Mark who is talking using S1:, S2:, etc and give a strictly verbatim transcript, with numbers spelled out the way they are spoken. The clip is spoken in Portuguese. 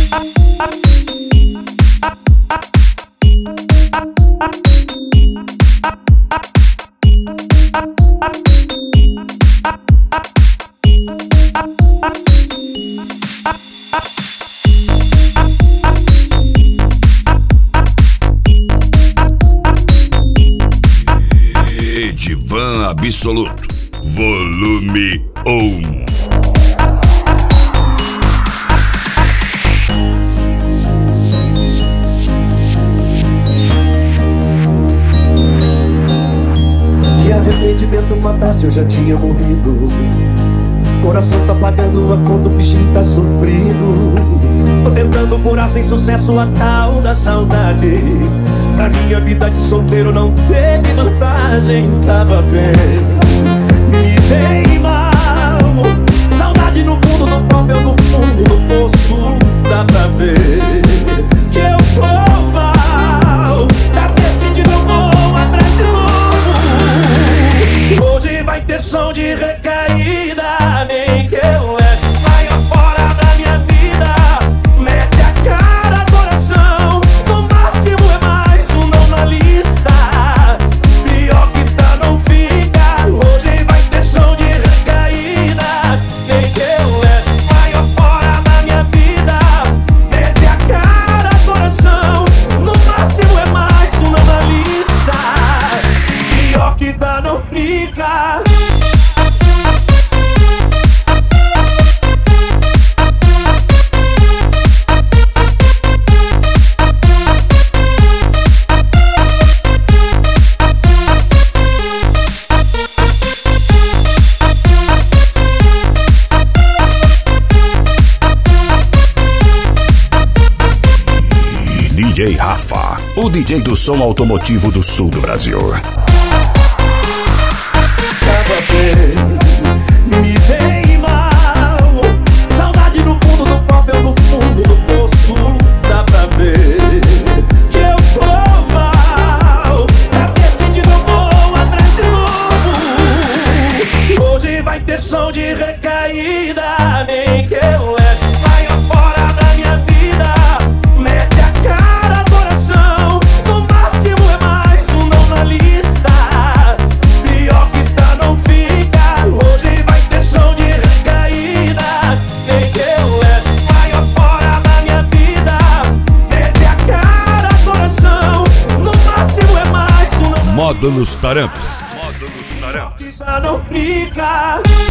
S1: Edivan Absoluto, volume um.
S2: Se arrependimento matasse, eu já tinha morrido. Coração tá pagando a conta, o bichinho tá sofrido. Tô tentando curar sem sucesso a tal da saudade. Pra minha vida de solteiro não teve vantagem. Tava bem, me dei mal. Saudade no fundo do copo, eu no fundo do poço. Dá pra ver que eu tô mal. Tá decidido, eu vou atrás de novo. Hoje vai ter som de recaída. Nem que eu leve saia fora da minha vida. Mete a cara, coração. No máximo é mais um não na lista. Pior que tá, não fica. Hoje vai ter som de recaída. Nem que eu leve saia fora da minha vida. Mete a cara, coração. No máximo é mais um não na lista. Pior que tá, não fica.
S3: D J Rafa, o D J do som automotivo do sul do Brasil.
S2: Tava bem, me dei mal. Saudade no fundo do copo, eu no fundo do poço. Dá pra ver que eu tô mal. Tá decidido, eu vou atrás de novo. Hoje vai ter som de recaída. Nem que eu leve saia fora da minha vida. Mete a cara, coração. No máximo é mais um não na lista. Pior que tá, não fica. Hoje vai ter som de recaída. Nem que eu leve saia fora da minha vida. Mete a cara, coração. No máximo é mais um não na
S1: Módulos Taramps. Módulos Taramps.
S2: lista. Não fica.